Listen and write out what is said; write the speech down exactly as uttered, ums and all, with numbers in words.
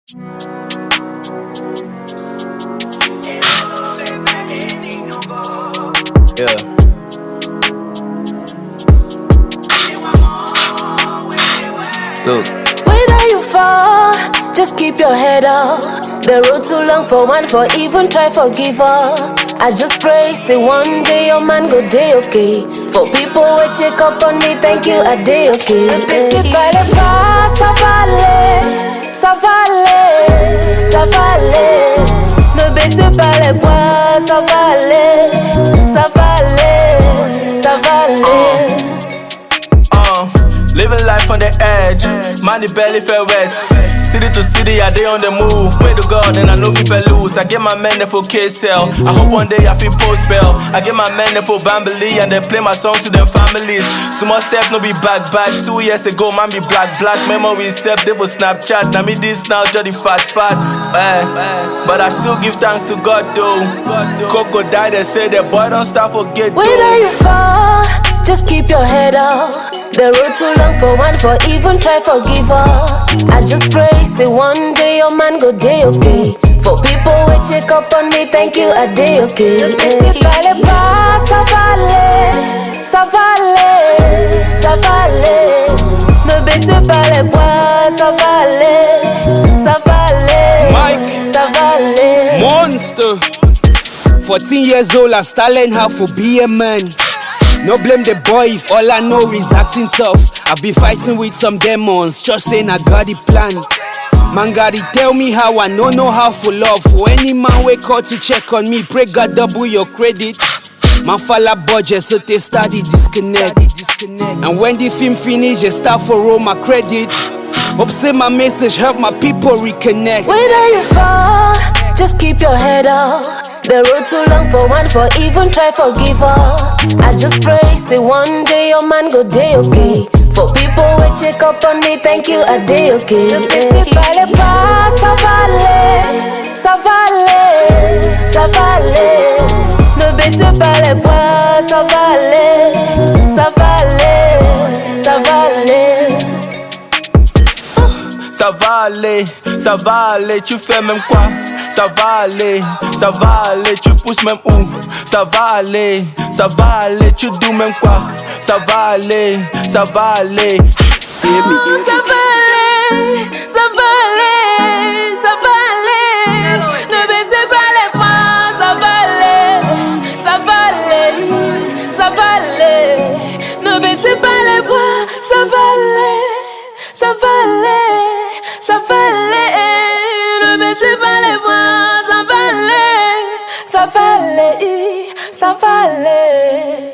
Yeah. Look. Whether you fall, just keep your head up. The road too long for one for even try forgive up. I just pray, say one day your man go day okay. For people who check up on me, thank you, a day okay. Ne vale pas, ça vale, ça vale, ça vale. Ne baissez pas les bras, ça vale, ça vale, ça vale. Uh, living life on the edge, money barely fell west. City to city, I day on the move. Pray to God, and I know if I lose. I get my men there for K-Cell. I hope one day I feel post bell. I get my men there for Bamberley, and they play my song to them families. Small steps, no be back back. Two years ago, man be black black. Memories step, they for Snapchat. Now me this now, jolly fat fat. Eh. But I still give thanks to God though. Coco died, they say the boy don't stop forget though. Whether you fall, just keep your head up. The road too long for one for even try forgive up. I just pray, say one day your man go day okay. For people who check up on me, thank you, a day okay. Ne baissez pas les bras, ça vale, ça vale, ça vale. Ne baissez pas les bras, ça vale, ça vale, Mike, ça vale. Monster. fourteen years old, I start learn how to be a man. No blame the boy if all I know is acting tough. I be fighting with some demons, just saying I got the plan. Man gotta tell me how I no know how for love. For any man wake call to check on me, pray God double your credit. Man fall a budget so they start the disconnect. And when the film finish, they start for all my credits. Hope say my message help my people reconnect. Whether you fall, just keep your head up. The road too long for one for even try forgive up. I just pray, say one day your man go day okay. For people who check up on me, thank you, a day okay. Ne baissez pas les bras, ça vale, ça vale, ça vale. Ne baissez pas les bras, ça vale, ça vale, ça vale. Ça va aller, ça va aller, tu fais même quoi? Ça va aller, ça va aller, tu pousses même où? Ça va aller, ça va aller, tu dis même quoi? Ça va aller, ça va aller. Ça va aller, ça va aller, ça va aller. Ne baissez pas les bras, ça va aller, ça va aller, ça va aller. Ne baissez pas les bras, ça va aller, ça va aller, ça va aller. Ne baissez pas les bras, ça va aller, ça va aller, ça va aller.